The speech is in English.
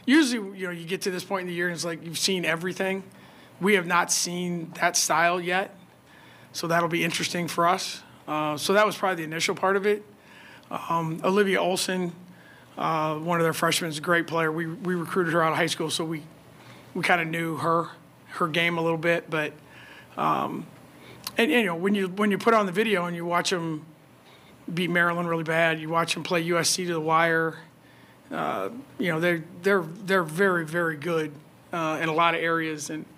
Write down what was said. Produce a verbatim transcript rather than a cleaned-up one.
usually, you know, you get to this point in the year and it's like you've seen everything. We have not seen that style yet, so that'll be interesting for us. Uh, so that was probably the initial part of it. Um, Olivia Olson, uh, one of their freshmen, is a great player. We we recruited her out of high school, so we we kind of knew her her game a little bit. But um, and, and you know, when you when you put on the video and you watch them beat Maryland really bad, you watch them play U S C to the wire. Uh, you know, they're they're they're very very good uh, in a lot of areas, and